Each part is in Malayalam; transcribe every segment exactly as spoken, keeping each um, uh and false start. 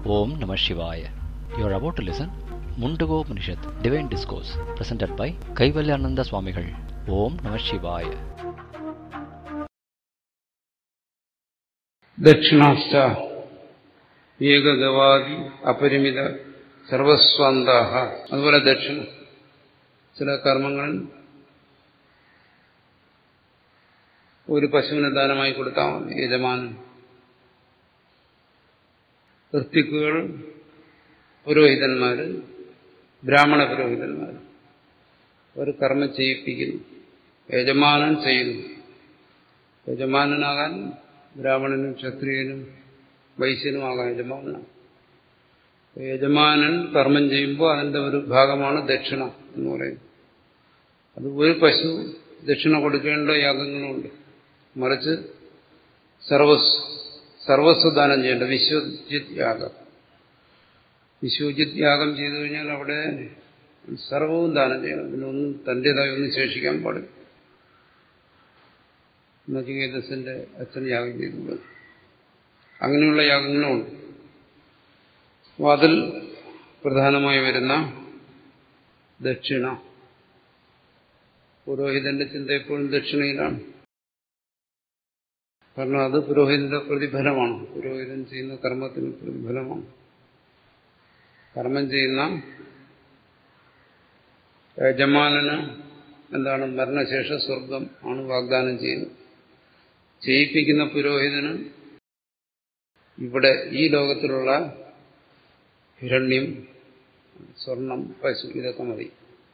Om Namah Shivaya. You are about to listen Mundago Upanishad, Divine Discourse, presented by Kaivalyananda Swamigal. Om Namah Shivaya. ദക്ഷിണാശ്ച ഏകഗവാദി അപരിമിത സർവസ്വന്താഹ. അതുപോലെ ദക്ഷിണ ചില കർമ്മങ്ങളിൽ ഒരു പശുവിനെ ദാനമായി കൊടുത്താൽ മതി. യജമാനൻ, ഋത്വിക്കുകൾ, പുരോഹിതന്മാര്, ബ്രാഹ്മണ പുരോഹിതന്മാർ ഒരു കർമ്മം ചെയ്യിപ്പിക്കുന്നു, യജമാനൻ ചെയ്യുന്നു. യജമാനനാകാൻ ബ്രാഹ്മണനും ക്ഷത്രിയനും വൈശ്യനുമാകാൻ യജമാനാണ്. യജമാനൻ കർമ്മം ചെയ്യുമ്പോൾ അതിന്റെ ഒരു ഭാഗമാണ് ദക്ഷിണ എന്ന് പറയുന്നത്. അത് ഒരു പശു ദക്ഷിണ കൊടുക്കേണ്ട യാഗങ്ങളുണ്ട്. മറിച്ച് സർവസ് സർവസ്വ ദാനം ചെയ്യേണ്ട വിശ്വജിത് യാഗം. വിശ്വജിത് യാഗം ചെയ്തു കഴിഞ്ഞാൽ അവിടെ സർവവും ദാനം ചെയ്യണം. ഇതിനൊന്നും തന്റേതായി ഒന്നും ശേഷിക്കാൻ പാടില്ല. നചികേതസിന്റെ അച്ഛൻ യാഗം ചെയ്തത് അങ്ങനെയുള്ള യാഗങ്ങളുമുണ്ട്. അപ്പോൾ അതിൽ പ്രധാനമായി വരുന്ന ദക്ഷിണ, പുരോഹിതന്റെ ചിന്ത എപ്പോഴും ദക്ഷിണയിലാണ്. കാരണം അത് പുരോഹിതന്റെ പ്രതിഫലമാണ്. പുരോഹിതൻ ചെയ്യുന്ന കർമ്മത്തിന് പ്രതിഫലമാണ്. കർമ്മം ചെയ്യുന്ന യജമാനന് എന്താണ്? മരണശേഷ സ്വർഗം ആണ് വാഗ്ദാനം ചെയ്യുന്നത്. ചെയ്യിപ്പിക്കുന്ന പുരോഹിതന് ഇവിടെ ഈ ലോകത്തിലുള്ള ഹിരണ്യം, സ്വർണം, പശു ഇതൊക്കെ മതി.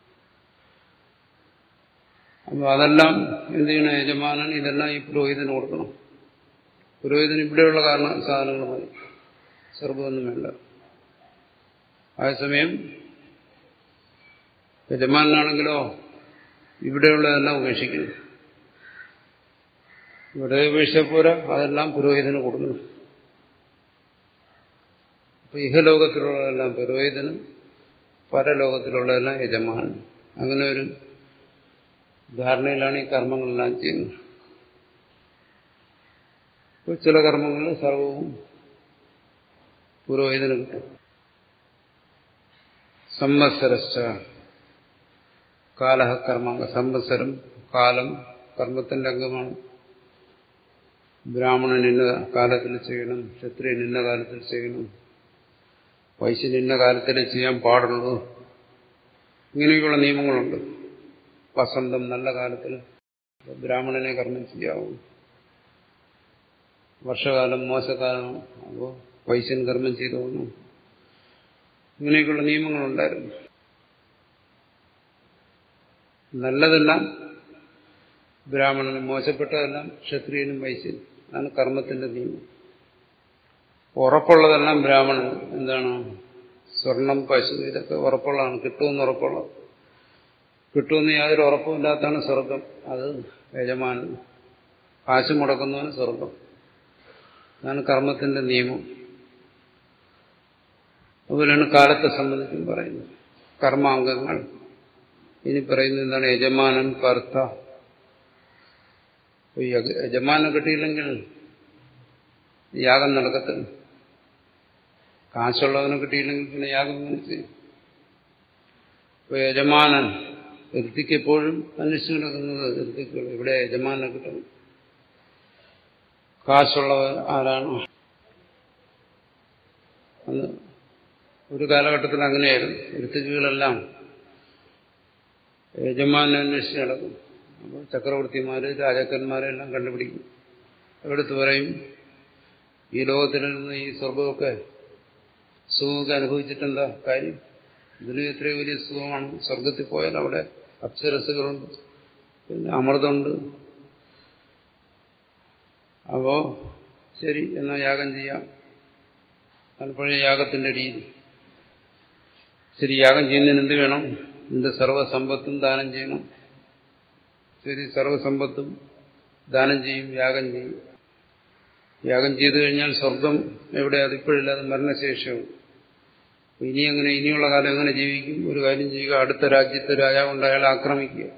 അപ്പോൾ അതെല്ലാം എന്ത് ചെയ്യണം? യജമാനൻ ഇതെല്ലാം ഈ പുരോഹിതന് കൊടുക്കണം. പുരോഹിതന് ഇവിടെയുള്ള കാരണ സാധനങ്ങൾ മതി, സ്വർഗമൊന്നും വേണ്ട. അതേസമയം യജമാനാണെങ്കിലോ ഇവിടെയുള്ളതെല്ലാം ഉപേക്ഷിക്കുന്നു. ഇവിടെ ഉപേക്ഷിച്ചപ്പോരാ, അതെല്ലാം പുരോഹിതന് കൊടുക്കണം. അപ്പൊ ഇഹലോകത്തിലുള്ളതെല്ലാം പുരോഹിതനും പരലോകത്തിലുള്ളതെല്ലാം യജമാനൻ. അങ്ങനെ ഒരു ധാരണയിലാണ് ഈ കർമ്മങ്ങളെല്ലാം ചെയ്യുന്നത്. ചില കർമ്മങ്ങളിൽ സർവവും പുരോഹിതന് കിട്ടും. സംവത്സരശ്ച കാലഹ കർമാംഗ. സംവത്സരം കാലം കർമ്മത്തിന്റെ അംഗമാണ്. ബ്രാഹ്മണൻ ഇന്ന കാലത്തിൽ ചെയ്യണം, ക്ഷത്രിയൻ ഇന്ന കാലത്തിൽ ചെയ്യണം, വൈശ്യൻ ഇന്ന കാലത്തിലേ ചെയ്യാൻ പാടുള്ളൂ. ഇങ്ങനെയൊക്കെയുള്ള നിയമങ്ങളുണ്ട്. വസന്തം നല്ല കാലത്തിൽ ബ്രാഹ്മണനെ കർമ്മം ചെയ്യാവൂ. വർഷകാലം മോശകാലം അപ്പോൾ വൈശ്യൻ കർമ്മം ചെയ്തോന്നു. ഇങ്ങനെയൊക്കെയുള്ള നിയമങ്ങളുണ്ടായിരുന്നു. നല്ലതെല്ലാം ബ്രാഹ്മണനും, മോശപ്പെട്ടതെല്ലാം ക്ഷത്രിയനും വൈശ്യനും. അതാണ് കർമ്മത്തിന്റെ നിയമം. ഉറപ്പുള്ളതെല്ലാം ബ്രാഹ്മണൻ. എന്താണ്? സ്വർണം, പശു ഇതൊക്കെ ഉറപ്പുള്ളതാണ്. കിട്ടുമെന്ന് ഉറപ്പുള്ളത്. കിട്ടുമെന്ന് യാതൊരു ഉറപ്പുമില്ലാത്തതാണ് സ്വർഗം. അത് യജമാനൻ. കാശ് മുടക്കുന്നവന് സ്വർഗം. അതാണ് കർമ്മത്തിന്റെ നിയമം. അതുപോലെയാണ് കാലത്തെ സംബന്ധിച്ചും പറയുന്നത്. കർമാംഗങ്ങൾ ഇനി പറയുന്നത് എന്താണ്? യജമാനൻ, കർത്ത. യജമാനം കിട്ടിയില്ലെങ്കിൽ യാഗം നടക്കത്തില്ല. കാശുള്ളവനെ കിട്ടിയില്ലെങ്കിൽ പിന്നെ യാഗം എങ്ങനെ ചെയ്യും? ഇപ്പൊ യജമാനൻ, ഋത്തിക്ക് എപ്പോഴും അന്വേഷിച്ചു കിടക്കുന്നത് ഋത്തിക്കുകൾ. ഇവിടെ യജമാനെ കിട്ടുന്നു. കാശുള്ളവർ ആരാണ്? അന്ന് ഒരു കാലഘട്ടത്തിൽ അങ്ങനെയായിരുന്നു. ഋത്തിക്കുകളെല്ലാം യജമാനെ അന്വേഷിച്ച് നടക്കും. അപ്പോൾ ചക്രവർത്തിമാര്, രാജാക്കന്മാരെല്ലാം കണ്ടുപിടിക്കും. അവിടുത്തെ പറയും, ഈ ലോകത്തിൽ നിന്ന് ഈ സ്വർഗമൊക്കെ സുഖമൊക്കെ അനുഭവിച്ചിട്ടെന്താ കാര്യം? ഇതിന് എത്രയോ വലിയ സുഖമാണ്. സ്വർഗത്തിൽ പോയാൽ അവിടെ അപ്സരസുകളുണ്ട്, പിന്നെ അമൃതമുണ്ട്. അപ്പോ ശരി, എന്നാൽ യാഗം ചെയ്യാം. പലപ്പോഴും യാഗത്തിന്റെ രീതി. ശരി, യാഗം ചെയ്യുന്നതിന് എന്ത് വേണം? നിന്റെ സർവ്വസമ്പത്തും ദാനം ചെയ്യണം. ശരി, സർവ്വസമ്പത്തും ദാനം ചെയ്യും, യാഗം ചെയ്യും. യാഗം ചെയ്തു കഴിഞ്ഞാൽ സ്വർഗം എവിടെ? അതിപ്പോഴില്ല, അത് മരണശേഷവും. ഇനി എങ്ങനെ, ഇനിയുള്ള കാലം എങ്ങനെ ജീവിക്കും? ഒരു കാര്യം ചെയ്യുക, അടുത്ത രാജ്യത്തെ രാജാവുണ്ട്, അയാളെ ആക്രമിക്കുക.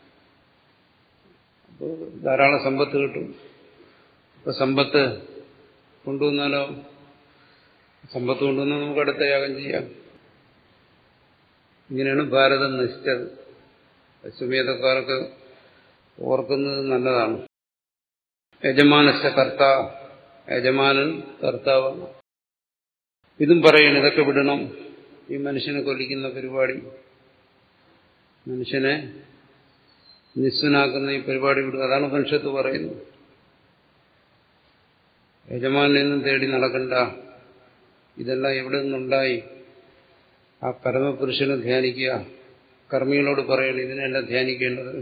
അപ്പോൾ ധാരാളം സമ്പത്ത് കിട്ടും. ഇപ്പൊ സമ്പത്ത് കൊണ്ടുവന്നാലോ സമ്പത്ത് കൊണ്ടുവന്ന് നമുക്ക് അടുത്ത യാഗം ചെയ്യാം. ഇങ്ങനെയാണ് ഭാരതം നശിച്ചത്. അശ്വമേധക്കാർക്ക് ഓർക്കുന്നത് നല്ലതാണ്. യജമാനസ്യ കർത്ത, യജമാനൻ കർത്താവാണ്. ഇതും പറയണം, ഇതൊക്കെ വിടണം. ഈ മനുഷ്യനെ കൊല്ലിക്കുന്ന പരിപാടി, മനുഷ്യനെ നിസ്വനാക്കുന്ന ഈ പരിപാടി വിടുക. അതാണ് ഉപനിഷത്ത് പറയുന്നത്. യജമാനെന്നും തേടി നടക്കണ്ട. ഇതെല്ലാം എവിടെ നിന്നുണ്ടായി? ആ പരമപുരുഷനെ ധ്യാനിക്കുക. കർമ്മികളോട് പറയണം ഇതിനെല്ലാം ധ്യാനിക്കേണ്ടത്.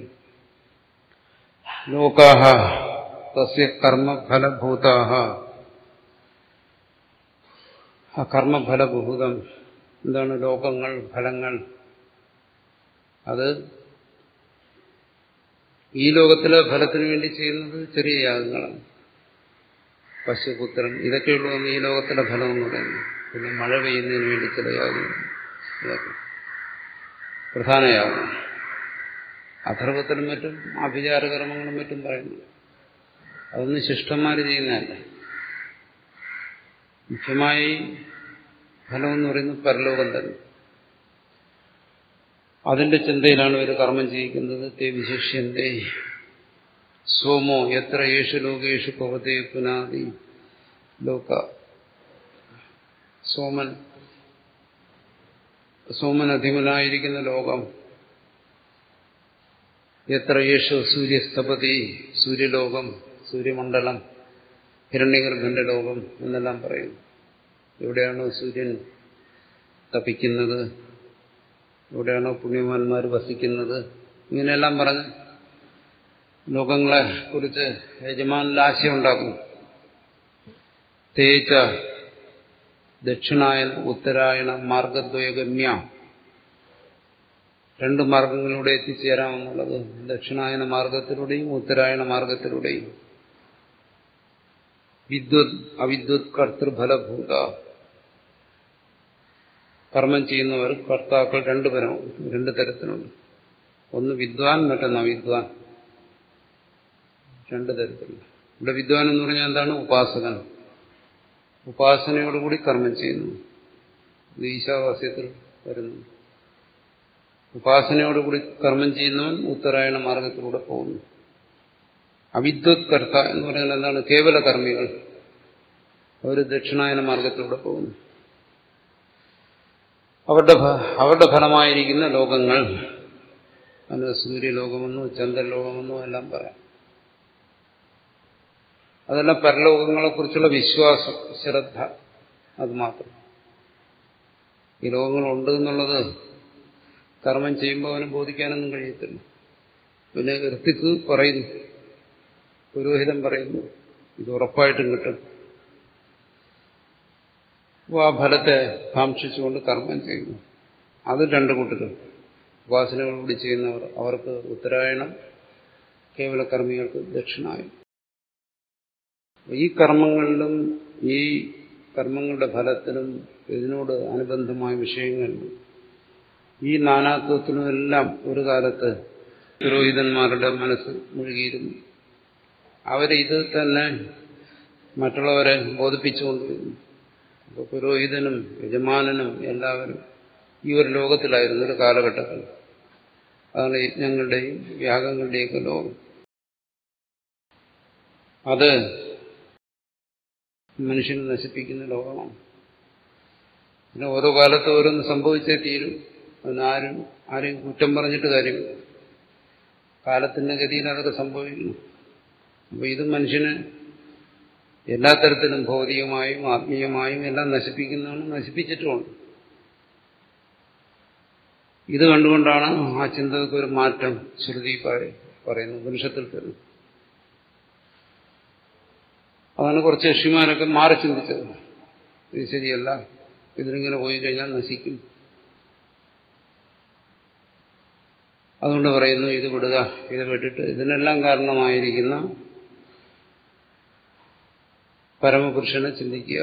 ലോകാഹ തസ്യ കർമ്മഫലഭൂതാഹ. ആ കർമ്മഫലഭൂതം എന്താണ്? ലോകങ്ങൾ, ഫലങ്ങൾ. അത് ഈ ലോകത്തിലെ ഫലത്തിന് വേണ്ടി ചെയ്യുന്നത് ചെറിയ യാഗങ്ങളാണ്. പശുപുത്രൻ, ഇതൊക്കെയുള്ളൂ ഈ ലോകത്തിലെ ഫലം എന്ന് പറയുന്നത്. പിന്നെ മഴ പെയ്യുന്നതിന് വേണ്ടി ചില യാഗങ്ങൾ, ഇതൊക്കെ പ്രധാന യാഗം. അഥർവത്തിനും മറ്റും ആഭിചാരകർമ്മങ്ങളും മറ്റും പറയുന്നു. അതൊന്നും ശിഷ്ടന്മാർ ചെയ്യുന്നതല്ല. മുഖ്യമായി ഫലം എന്ന് പറയുന്നത് പരലോകം തന്നെ. അതിന്റെ ചിന്തയിലാണ് ഇവർ കർമ്മം ചെയ്യിക്കുന്നത്. തേ വിശിഷ്യന്തേ സോമോ എത്ര യേശു ലോകേഷു പവതേ പുനാദി. ലോക സോമൻ, സോമൻ അധിപനായിരിക്കുന്ന ലോകം. എത്ര യേശു സൂര്യസ്തപതി, സൂര്യലോകം, സൂര്യമണ്ഡലം, ഹിരണ്യഗർഭന്റെ ലോകം എന്നെല്ലാം പറയുന്നു. എവിടെയാണോ സൂര്യൻ തപിക്കുന്നത്, എവിടെയാണോ പുണ്യവാന്മാർ വസിക്കുന്നത്, ഇങ്ങനെയെല്ലാം പറഞ്ഞ് ലോകങ്ങളെ കുറിച്ച് യജമാനിൽ ആശയം ഉണ്ടാക്കുന്നു. തേജ ദക്ഷിണായന ഉത്തരായണ മാർഗദ്വയഗമ്യ. രണ്ട് മാർഗങ്ങളിലൂടെ എത്തിച്ചേരാമെന്നുള്ളത്. ദക്ഷിണായന മാർഗത്തിലൂടെയും ഉത്തരായണ മാർഗത്തിലൂടെയും. വിദ്വത് അവിദ്വത് കർത്തൃഫലഭൂത. കർമ്മം ചെയ്യുന്നവർ കർത്താക്കൾ രണ്ടുപരം രണ്ട് തരത്തിലുണ്ട്. ഒന്ന് വിദ്വാൻ, മറ്റൊന്ന് അവിദ്വാൻ. രണ്ട് തരത്തിലുണ്ട്. ഇവിടെ വിദ്വാൻ എന്ന് പറഞ്ഞാൽ എന്താണ്? ഉപാസകൻ. ഉപാസനയോടുകൂടി കർമ്മം ചെയ്യുന്നു. ഇത് ഈശാവാസ്യത്തിൽ വരുന്നു. ഉപാസനയോടുകൂടി കർമ്മം ചെയ്യുന്നവൻ ഉത്തരായണ മാർഗത്തിലൂടെ പോകുന്നു. അവിദ്വത് കർത്ത എന്ന് പറഞ്ഞാൽ എന്താണ്? കേവല കർമ്മികൾ. അവർ ദക്ഷിണായന മാർഗത്തിലൂടെ പോകുന്നു. അവരുടെ അവരുടെ ഫലമായിരിക്കുന്ന ലോകങ്ങൾ, അതിന് സൂര്യലോകമെന്നോ ചന്ദ്രലോകമെന്നോ എല്ലാം പറയാം. അതെല്ലാം പരലോകങ്ങളെക്കുറിച്ചുള്ള വിശ്വാസം, ശ്രദ്ധ, അത് മാത്രം. ഈ ലോകങ്ങളുണ്ട് എന്നുള്ളത് കർമ്മം ചെയ്യുമ്പോൾ അവന് ബോധിക്കാനൊന്നും കഴിയത്തില്ല. പിന്നെ ഋത്തിക്ക് പറയുന്നു, പുരോഹിതൻ പറയുന്നു, ഇത് ഉറപ്പായിട്ടും കിട്ടും. അപ്പോൾ ആ ഫലത്തെ കാക്ഷിച്ചുകൊണ്ട് കർമ്മം ചെയ്യുന്നു. അത് രണ്ടു കൂട്ടരും. ഉപാസനകളോട് ചെയ്യുന്നവർ, അവർക്ക് ഉത്തരായണം, കേവല കർമ്മികൾക്ക് ദക്ഷിണായനം. ഈ കർമ്മങ്ങളിലും ഈ കർമ്മങ്ങളുടെ ഫലത്തിലും ഇതിനോട് അനുബന്ധമായ വിഷയങ്ങളിലും ഈ നാനാത്വത്തിനുമെല്ലാം ഒരു കാലത്ത് പുരോഹിതന്മാരുടെ മനസ്സ് മുഴുകിയിരുന്നു. അവരിത് തന്നെ മറ്റുള്ളവരെ ബോധിപ്പിച്ചുകൊണ്ടിരുന്നു. അപ്പോൾ പുരോഹിതനും യജമാനനും എല്ലാവരും ഈ ഒരു ലോകത്തിലായിരുന്നു ഒരു കാലഘട്ടത്തിൽ. അതാണ് യജ്ഞങ്ങളുടെയും യാഗങ്ങളുടെയൊക്കെ ലോകം. അത് മനുഷ്യനെ നശിപ്പിക്കുന്ന ലോകമാണ്. പിന്നെ ഓരോ കാലത്ത് ഓരോന്ന് സംഭവിച്ചേ തീരും. അതിനാരും ആരെയും കുറ്റം പറഞ്ഞിട്ട് കാര്യമില്ല. കാലത്തിന്റെ ഗതിയിൽ അതൊക്കെ സംഭവിക്കുന്നു. അപ്പോൾ ഇത് മനുഷ്യനെ എല്ലാ തരത്തിലും ഭൗതികമായും ആത്മീയമായും എല്ലാം നശിപ്പിക്കുന്നതാണ്, നശിപ്പിച്ചിട്ടുമുണ്ട്. ഇത് കണ്ടുകൊണ്ടാണ് ആ ചിന്തകൾക്ക് ഒരു മാറ്റം ശ്രുതി പറയുന്നു, ഉപനിഷത്തിൽ തരുന്നു. അതാണ് കുറച്ച് ഋഷിമാരൊക്കെ മാറി ചിന്തിച്ചത്. ഇത് ശരിയല്ല, ഇതിലിങ്ങനെ പോയി കഴിഞ്ഞാൽ നശിക്കും. അതുകൊണ്ട് പറയുന്നു ഇത് വിടുക, ഇത് വിട്ടിട്ട് ഇതിനെല്ലാം കാരണമായിരിക്കുന്ന പരമപുരുഷനെ ചിന്തിക്കുക.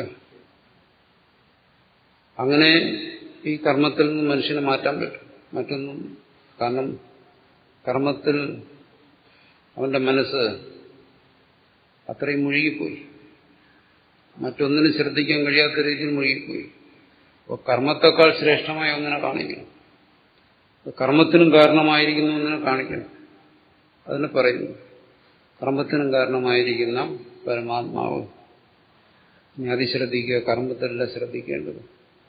അങ്ങനെ ഈ കർമ്മത്തിൽ നിന്ന് മനുഷ്യനെ മാറ്റാൻ പറ്റും. മറ്റൊന്നും, കാരണം കർമ്മത്തിൽ അവന്റെ മനസ്സ് അത്രയും മുഴുകിപ്പോയി. മറ്റൊന്നിനും ശ്രദ്ധിക്കാൻ കഴിയാത്ത രീതിയിൽ മുഴുകിപ്പോയി. അപ്പോൾ കർമ്മത്തെക്കാൾ ശ്രേഷ്ഠമായ ഒന്നിനെ കാണിക്കണം, കർമ്മത്തിനും കാരണമായിരിക്കുന്ന ഒന്നിനെ കാണിക്കണം. അതിനെ പറയുന്നു കർമ്മത്തിനും കാരണമായിരിക്കുന്ന പരമാത്മാവ്. ഇനി അതി ശ്രദ്ധിക്കുക, കർമ്മത്തിലല്ല ശ്രദ്ധിക്കേണ്ടത്.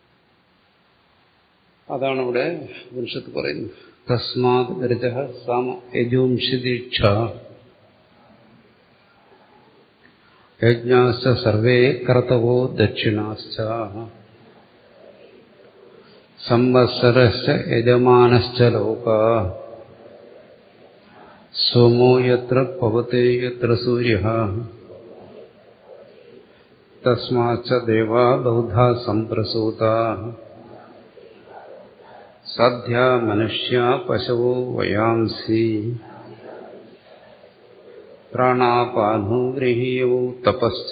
അതാണ് ഇവിടെ ഉപനിഷത്ത് പറയുന്നത്. തസ്മാത് രജഃ സാമ യജുംഷദീക്ഷ യജ്ഞാശ്ച സർവേ കർത്തവോ ദക്ഷിണാശ്ച സംവത്സരശ്ച യജമാനശ്ച ലോകാ സോമോ യത്ര പവതേ യത്ര സൂര്യഃ തസ്മാച്ഛ ദേവാ ബൗദ്ധാ സംപ്രസൂതാ സാധ്യാ മനുഷ്യാ പശവോ വയാംസി പ്രാണാപാനോ ഗൃഹീയവോ തപശ്ച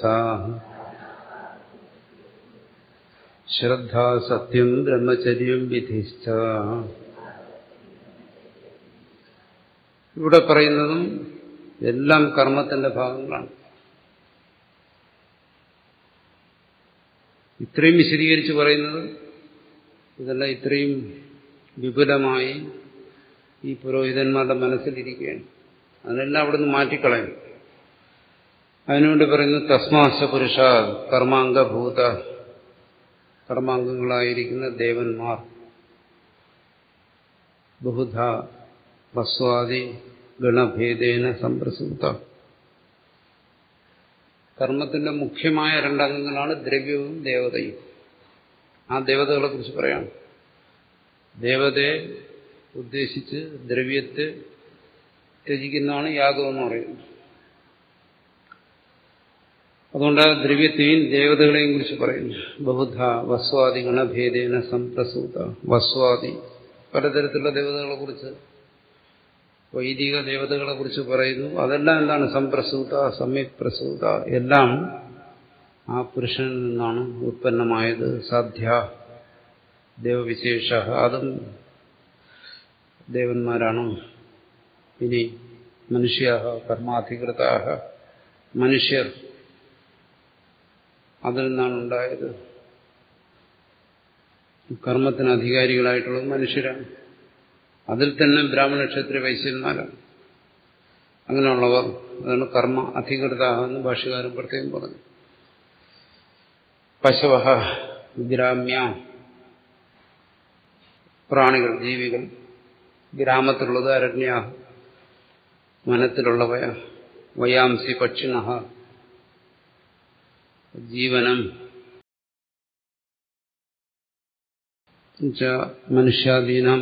ശ്രദ്ധാ സത്യം ബ്രഹ്മചര്യം വിധിശ്ച. ഇവിടെ പറയുന്നതും എല്ലാം കർമ്മത്തിന്റെ ഭാഗങ്ങളാണ്. ഇത്രയും വിശദീകരിച്ച് പറയുന്നത് ഇതെല്ലാം ഇത്രയും വിപുലമായി ഈ പുരോഹിതന്മാരുടെ മനസ്സിലിരിക്കുകയാണ്. അതിനെല്ലാം അവിടെ നിന്ന് മാറ്റിക്കളയും. അതിനുവേണ്ടി പറയുന്നത് തസ്മാശ പുരുഷ കർമാംഗഭൂത, കർമാംഗങ്ങളായിരിക്കുന്ന ദേവന്മാർ ബഹുധ വസ്വാദി ഗണഭേദേന സംപ്രസൂത. കർമ്മത്തിന്റെ മുഖ്യമായ രണ്ടംഗങ്ങളാണ് ദ്രവ്യവും ദേവതയും. ആ ദേവതകളെ കുറിച്ച് പറയാം. ദേവതയെ ഉദ്ദേശിച്ച് ദ്രവ്യത്തെ ത്യജിക്കുന്നതാണ് യാഗം എന്ന് പറയുന്നത്. അതുകൊണ്ട് ആ ദ്രവ്യത്തെയും ദേവതകളെയും കുറിച്ച് പറയുന്നു. ബഹുധ വസ്വാദി ഗണഭേദേന സംപ്രസൂത. വസ്വാദി പലതരത്തിലുള്ള ദേവതകളെ കുറിച്ച്, വൈദിക ദേവതകളെ കുറിച്ച് പറയുന്നു. അതെല്ലാം എന്താണ്? സംപ്രസൂത, സമ്യക് പ്രസൂത, എല്ലാം ആ പുരുഷനിൽ നിന്നാണ് ഉത്പന്നമായത്. സാധ്യ ദേവവിശേഷ, അതും ദേവന്മാരാണ്. ഇനി മനുഷ്യ കർമാധികൃത, മനുഷ്യർ അതിൽ നിന്നാണ് ഉണ്ടായത്. കർമ്മത്തിന് അധികാരികളായിട്ടുള്ളത് മനുഷ്യരാണ്. അതിൽ തന്നെ ബ്രാഹ്മണ ക്ഷത്രിയ വൈശ്യന്മാരാണ്. അങ്ങനെയുള്ളവർ, അതാണ് കർമ്മ അധികൃത എന്ന് ഭാഷ്യകാരൻ പ്രത്യേകം പറഞ്ഞു. പശവ ഗ്രാമ്യ, പ്രാണികൾ, ജീവികൾ. ഗ്രാമത്തിലുള്ളത് അരണ്യ, വനത്തിലുള്ളവയ. വയാംസി പക്ഷിണ, ജീവനം. മനുഷ്യാദീനം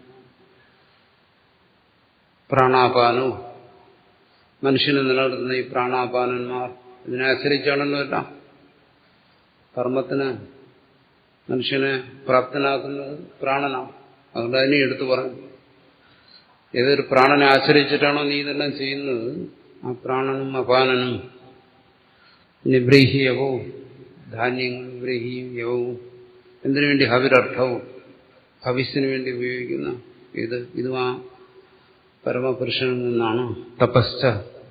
പ്രാണാപാനോ, മനുഷ്യനെ നിലനിർത്തുന്ന ഈ പ്രാണാപാനന്മാർ. ഇതിനെ ആശ്രയിച്ചാണല്ലോ എല്ലാം. കർമ്മത്തിന് മനുഷ്യനെ പ്രാപ്തനാക്കുന്നത് പ്രാണനാണ്. അതുകൊണ്ട് അതിനെ എടുത്തു പറഞ്ഞു. ഏതൊരു പ്രാണനെ ആശ്രയിച്ചിട്ടാണോ നീ ഇതെല്ലാം ചെയ്യുന്നത്, ആ പ്രാണനും അപാനനും. നിബ്രീഹിയവും ധാന്യങ്ങൾ, ബ്രീഹിയവും എന്തിനു വേണ്ടി? ഹവിരർത്ഥവും, ഭവിഷ്യന് വേണ്ടി ഉപയോഗിക്കുന്ന ഇത് ഇതും ആ പരമപുരുഷനിൽ നിന്നാണ്. തപശ്ച,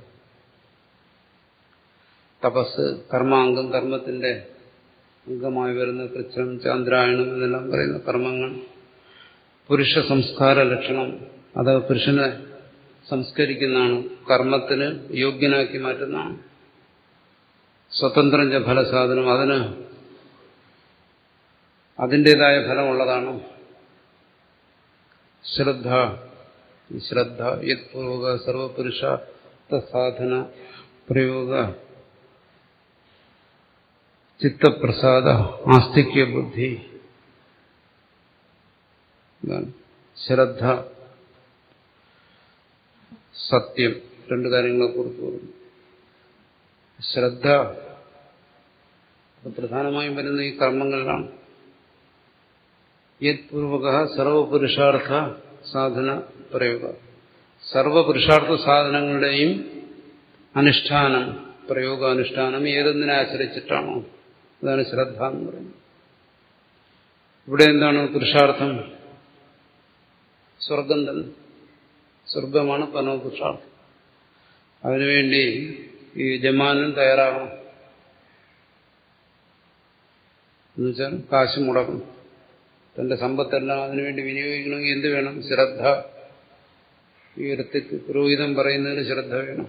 തപസ് കർമാംഗം, കർമ്മത്തിന്റെ അംഗമായി വരുന്ന കൃച്ഛം, ചാന്ദ്രായണം എന്നെല്ലാം പറയുന്ന കർമ്മങ്ങൾ. പുരുഷ സംസ്കാര ലക്ഷണം, അത് പുരുഷനെ സംസ്കരിക്കുന്നതാണ്, കർമ്മത്തിന് യോഗ്യനാക്കി മാറ്റുന്നതാണ്. സ്വതന്ത്രം ച ഫലസാധനം, അതിന് അതിൻ്റെതായ ഫലമുള്ളതാണ്. ശ്രദ്ധ, ശ്രദ്ധ യത്പൂർവക സർവപുരുഷാർത്ഥ സാധന പ്രയോഗ ചിത്തപ്രസാദ ആസ്തിക്യ ബുദ്ധി. ശ്രദ്ധ, സത്യം, രണ്ടു കാര്യങ്ങളെ കുറിച്ച് പറഞ്ഞു. ശ്രദ്ധ പ്രധാനമായും വരുന്ന ഈ കർമ്മങ്ങളിലാണ്. യത്പൂർവക സർവപുരുഷാർത്ഥ സാധന പ്രയോഗ, സർവപുരുഷാർത്ഥ സാധനങ്ങളുടെയും അനുഷ്ഠാനം, പ്രയോഗാനുഷ്ഠാനം ഏതൊന്നിനെ ആശ്രയിച്ചിട്ടാണോ, അതാണ് ശ്രദ്ധ എന്ന് പറയുന്നത്. ഇവിടെ എന്താണ് പുരുഷാർത്ഥം? സ്വർഗം തന്നെ. സ്വർഗമാണ് പരമപുരുഷാർത്ഥം. അതിനുവേണ്ടി ഈ യജമാനൻ തയ്യാറാകണം. എന്നുവെച്ചാൽ കാശ് മുടക്കണം. തന്റെ സമ്പത്തെല്ലാം അതിനുവേണ്ടി വിനിയോഗിക്കണമെങ്കിൽ എന്ത് വേണം? ശ്രദ്ധ. ഈ ഇടത്തേക്ക് പുരോഹിതം പറയുന്നതിന് ശ്രദ്ധ വേണം.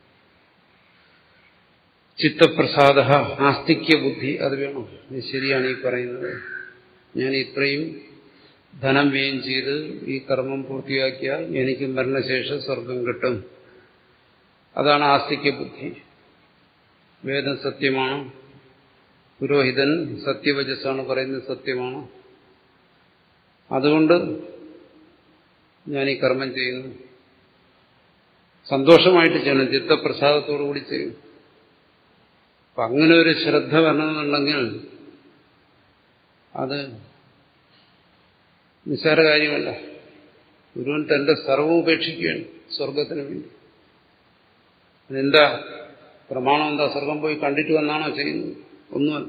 ചിത്തപ്രസാദ, ആസ്തിക്യ ബുദ്ധി, അത് വേണം. ഇത് ശരിയാണ് ഈ പറയുന്നത്. ഞാൻ ഇത്രയും ധനം വ്യയം ചെയ്ത് ഈ കർമ്മം പൂർത്തിയാക്കിയാൽ എനിക്ക് മരണശേഷം സ്വർഗം കിട്ടും. അതാണ് ആസ്തിക്യ ബുദ്ധി. വേദം സത്യമാണ്, പുരോഹിതൻ സത്യവചസ്സാണ് പറയുന്നത് സത്യമാണ്, അതുകൊണ്ട് ഞാൻ ഈ കർമ്മം ചെയ്യുന്നു. സന്തോഷമായിട്ട് ചെയ്യണം, ചിത്തപ്രസാദത്തോടുകൂടി ചെയ്യും. അപ്പൊ അങ്ങനെ ഒരു ശ്രദ്ധ വരണമെന്നുണ്ടെങ്കിൽ അത് നിസ്സാര കാര്യമല്ല. ഗുരുവൻ തന്റെ സർവ്വം ഉപേക്ഷിക്കുകയാണ് സ്വർഗത്തിന് വേണ്ടി. അതെന്താ പ്രമാണം? എന്താ? സ്വർഗം പോയി കണ്ടിട്ട് വന്നാണോ ചെയ്യുന്നത്? ഒന്നുമല്ല.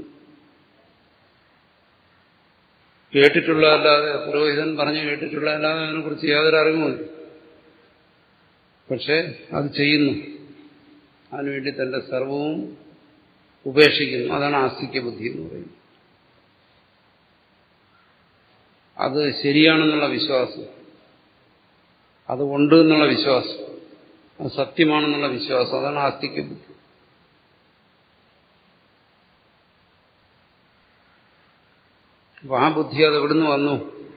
കേട്ടിട്ടുള്ളതല്ലാതെ, പുരോഹിതൻ പറഞ്ഞു കേട്ടിട്ടുള്ളതല്ലാതെ അതിനെക്കുറിച്ച് യാതൊരു അറിവുമില്ല. പക്ഷെ അത് ചെയ്യുന്നു. അതിനുവേണ്ടി തന്റെ സർവവും ഉപേക്ഷിക്കുന്നു. അതാണ് ആസ്തിക്യ ബുദ്ധി എന്ന് പറയുന്നത്. അത് ശരിയാണെന്നുള്ള വിശ്വാസം, അത് ഉണ്ട് എന്നുള്ള വിശ്വാസം, അത് സത്യമാണെന്നുള്ള വിശ്വാസം, അതാണ് ആസ്തിക്യ ബുദ്ധി. അപ്പൊ ആ ബുദ്ധി അത് എവിടുന്ന് വന്നു?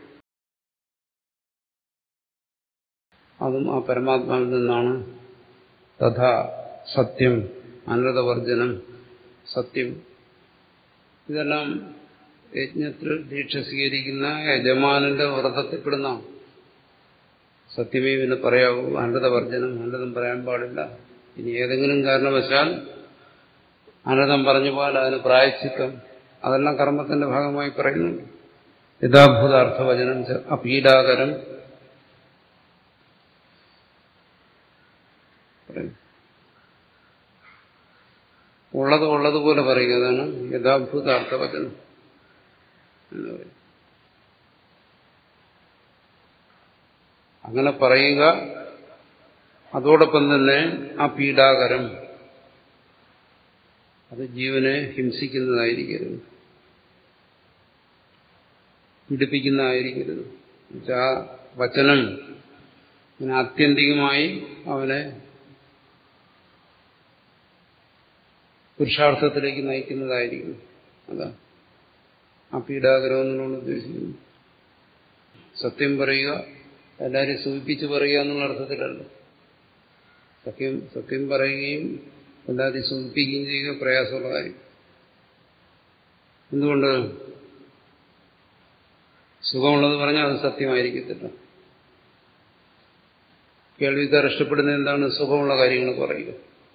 അതും ആ പരമാത്മാവിൽ നിന്നാണ്. തഥാ സത്യം, അനൃതവർജനം, സത്യം, ഇതെല്ലാം യജ്ഞത്തിൽ ദീക്ഷ സ്വീകരിക്കുന്ന യജമാനന്റെ വ്രതത്തിൽപ്പെടുന്നതാണ്. സത്യമേ പിന്നെ പറയാവൂ, അനൃതവർജനം, അനൃതം പറയാൻ പാടില്ല. ഇനി ഏതെങ്കിലും കാരണവശാൽ അനൃതം പറഞ്ഞു പോയാൽ അതിന് പ്രായശ്ചിത്തം, അതെല്ലാം കർമ്മത്തിന്റെ ഭാഗമായി പറയുന്നുണ്ട്. യഥാഭൂതാർത്ഥവചനം അപീഡാകരം പറയും. ഉള്ളത് ഉള്ളതുപോലെ പറയുക, അതാണ് യഥാഭൂതാർത്ഥവചനം എന്ന് പറയും. അങ്ങനെ പറയുക, അതോടൊപ്പം തന്നെ ആ പീഡാകരം, അത് ജീവനെ ഹിംസിക്കുന്നതായിരിക്കരുത്, പീഡിപ്പിക്കുന്നതായിരിക്കരുത്. എന്നുവെച്ചാൽ ആ വചനം അങ്ങനെ ആത്യന്തികമായി അവനെ പുരുഷാർത്ഥത്തിലേക്ക് നയിക്കുന്നതായിരിക്കും. അതാ ആ പീഡാകരം എന്നുള്ളത് ഉദ്ദേശിക്കുന്നു. സത്യം പറയുക, എല്ലാവരും സൂചിപ്പിച്ച് പറയുക എന്നുള്ള അർത്ഥത്തിലല്ല. സത്യം സത്യം പറയുകയും എല്ലാവരെയും സൂചിപ്പിക്കുകയും ചെയ്യുക പ്രയാസമുള്ള കാര്യം. എന്തുകൊണ്ട്? സുഖമുള്ളത് പറഞ്ഞാൽ അത് സത്യമായിരിക്കത്തില്ല. കേൾവിക്കാർ ഇഷ്ടപ്പെടുന്ന എന്താണ്? സുഖമുള്ള കാര്യങ്ങൾ പറയുക.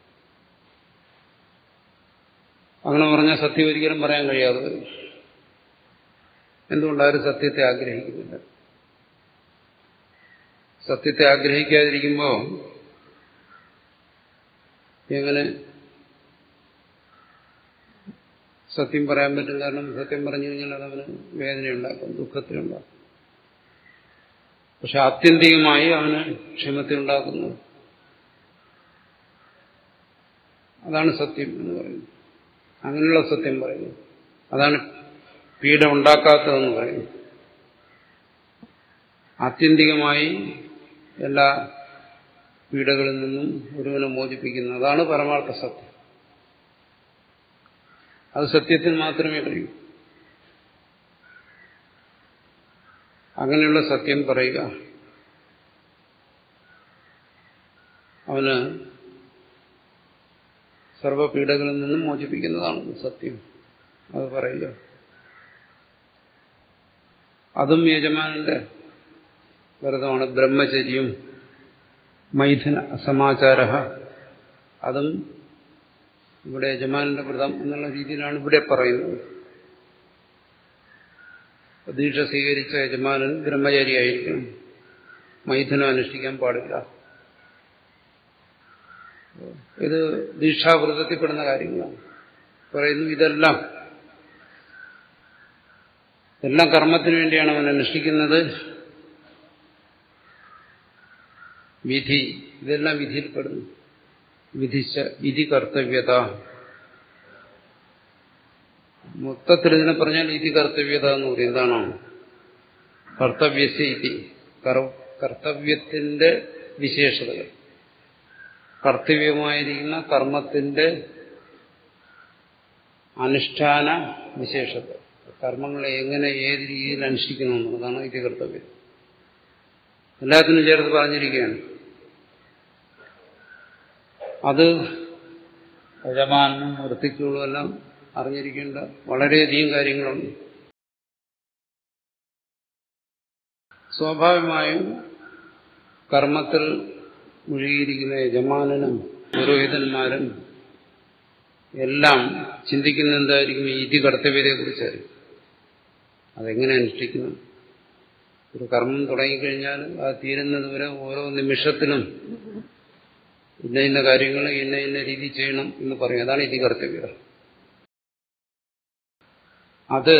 അങ്ങനെ പറഞ്ഞാൽ സത്യം ഒരിക്കലും പറയാൻ കഴിയാതെ വരും. എന്തുകൊണ്ടാരും സത്യത്തെ ആഗ്രഹിക്കുന്നില്ല? സത്യത്തെ ആഗ്രഹിക്കാതിരിക്കുമ്പോൾ എങ്ങനെ സത്യം പറയാൻ പറ്റും? കാരണം സത്യം പറഞ്ഞു കഴിഞ്ഞാൽ അതവന് വേദനയുണ്ടാക്കും, ദുഃഖത്തിനുണ്ടാക്കും. പക്ഷെ ആത്യന്തികമായി അവന് ക്ഷേമത്തെ ഉണ്ടാക്കുന്നു. അതാണ് സത്യം എന്ന് പറയുന്നത്. അങ്ങനെയുള്ള സത്യം പറയുന്നു. അതാണ് പീഡ ഉണ്ടാക്കാത്തതെന്ന് പറയുന്നു. ആത്യന്തികമായി എല്ലാ പീഡകളിൽ നിന്നും ഒരുവനെ മോചിപ്പിക്കുന്നു. അതാണ് പരമാർത്ഥ സത്യം. അത് സത്യത്തിന് മാത്രമേ കഴിയൂ. അങ്ങനെയുള്ള സത്യം പറയുക, അവന് സർവപീഡകളിൽ നിന്നും മോചിപ്പിക്കുന്നതാണ് സത്യം. അത് പറയുക. അതും യജമാനന്റെ വ്രതമാണ്. ബ്രഹ്മചര്യം, മൈഥുന സമാചാര, അതും ഇവിടെ യജമാനന്റെ വ്രതം എന്നുള്ള രീതിയിലാണ് ഇവിടെ പറയുന്നത്. ദീക്ഷ സ്വീകരിച്ച യജമാനൻ ബ്രഹ്മചാരിയായിരിക്കണം, മൈഥുനം അനുഷ്ഠിക്കാൻ പാടില്ല. ഇത് ദീക്ഷാവ്രതത്തിൽപ്പെടുന്ന കാര്യങ്ങളാണ് പറയുന്നു. ഇതെല്ലാം എല്ലാം കർമ്മത്തിനു വേണ്ടിയാണ് അവൻ അനുഷ്ഠിക്കുന്നത്. വിധി, ഇതെല്ലാം വിധിയിൽപ്പെടുന്നു. വിധിച്ച വിധി കർത്തവ്യത, മൊത്തത്തിൽ ഇതിനെ പറഞ്ഞാൽ ഇതി കർത്തവ്യത എന്ന് പറയും. എന്താണോ കർത്തവ്യസ്യ ഇതി, കർത്തവ്യത്തിന്റെ വിശേഷതകൾ, കർത്തവ്യമായിരിക്കുന്ന കർമ്മത്തിന്റെ അനുഷ്ഠാന വിശേഷത, കർമ്മങ്ങളെ എങ്ങനെ ഏത് രീതിയിൽ അനുഷ്ഠിക്കണമെന്നുള്ളതാണ് ഇതി കർത്തവ്യം. എല്ലാത്തിനും ചേർത്ത് പറഞ്ഞിരിക്കുകയാണ്. അത് യജമാനും വൃത്തിക്കുകളും എല്ലാം അറിഞ്ഞിരിക്കേണ്ട വളരെയധികം കാര്യങ്ങളുണ്ട്. സ്വാഭാവികമായും കർമ്മത്തിൽ മുഴുകിയിരിക്കുന്ന യജമാനനും പുരോഹിതന്മാരും എല്ലാം ചിന്തിക്കുന്ന എന്തായിരിക്കും? ഈ ഇതി കർത്തവ്യതയെ കുറിച്ചായിരിക്കും. അതെങ്ങനെ അനുഷ്ഠിക്കുന്നു? ഒരു കർമ്മം തുടങ്ങിക്കഴിഞ്ഞാൽ അത് തീരുന്നത് വരെ ഓരോ നിമിഷത്തിലും ഇന്ന ഇന്ന കാര്യങ്ങൾ ഇന്ന ഇന്ന രീതി ചെയ്യണം എന്ന് പറയും. അതാണ് ഇതി കർത്തവ്യത. അത്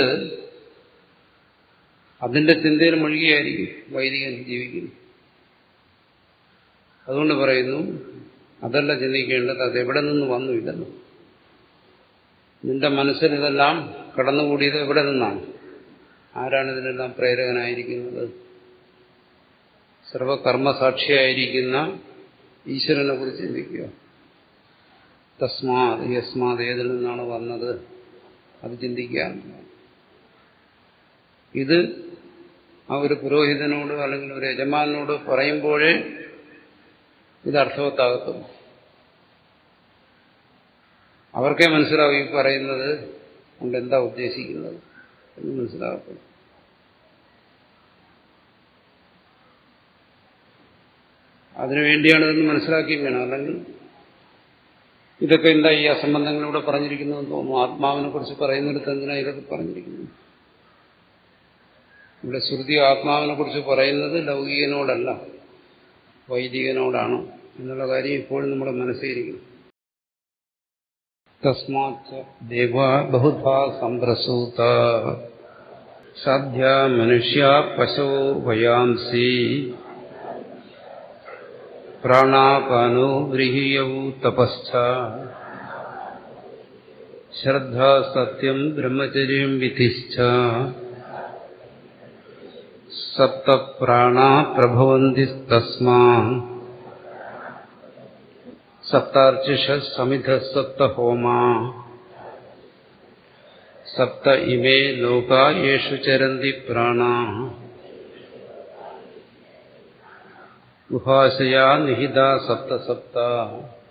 അതിന്റെ ചിന്തയിൽ മുഴുകിയായിരിക്കും വൈദികൻ ജീവിക്കുന്നു. അതുകൊണ്ട് പറയുന്നു, അതല്ല ചിന്തിക്കേണ്ടത് അതെവിടെ നിന്ന് വന്നു ഇല്ലെന്ന്. നിന്റെ മനസ്സിൽ ഇതെല്ലാം കടന്നുകൂടിയത് എവിടെ നിന്നാണ്? ആരാണ് ഇതിനെല്ലാം പ്രേരകനായിരിക്കുന്നത്? സർവകർമ്മസാക്ഷിയായിരിക്കുന്ന ഈശ്വരനെ കുറിച്ച് ചിന്തിക്കുക. തസ്മാത് യസ്മാത് ഏതിൽ നിന്നാണ് വന്നത് അത് ചിന്തിക്കുക. ഇത് ആ ഒരു പുരോഹിതനോട് അല്ലെങ്കിൽ ഒരു യജമാനോട് പറയുമ്പോഴേ ഇത് അർത്ഥവത്താകത്തും. അവർക്കേ മനസ്സിലാവും ഈ പറയുന്നത് കൊണ്ട് എന്താ ഉദ്ദേശിക്കുന്നത് എന്ന് മനസ്സിലാകത്തും. അതിനുവേണ്ടിയാണ് ഇതെന്ന് മനസ്സിലാക്കി വേണം. അല്ലെങ്കിൽ ഇതൊക്കെ എന്താ ഈ അസംബന്ധങ്ങളിലൂടെ പറഞ്ഞിരിക്കുന്നതെന്ന് തോന്നുന്നു. ആത്മാവിനെ കുറിച്ച് പറയുന്നിടത്ത് എന്തിനാ ഇതൊക്കെ പറഞ്ഞിരിക്കുന്നത്? ഇവിടെ ശ്രുതി ആത്മാവിനെ കുറിച്ച് പറയുന്നത് ലൗകികനോടല്ല, വൈദികനോടാണ് എന്നുള്ള കാര്യം ഇപ്പോഴും നമ്മുടെ മനസ്സിലിരിക്കുന്നു. തസ്മാത് ദേവാ ബഹുധാ സംപ്രസൂത സാധ്യ മനുഷ്യ പശോ വയാംസി പ്രാണാപാനോ ഗൃഹീയവു തപശ്ച ശ്രദ്ധ സത്യം ബ്രഹ്മചര്യം വിധിശ്ച സപ്ത പ്രാണാ പ്രഭവന്തി തസ്മാ സപ്താർച്ചിഷ സമിധ സപ്ത ഹോമാ സപ്ത ഇമേ ലോകാ യേഷു ചരന്തി പ്രാണാ ഗുഹാശയാ നിഹിതാ സപ്ത സപ്ത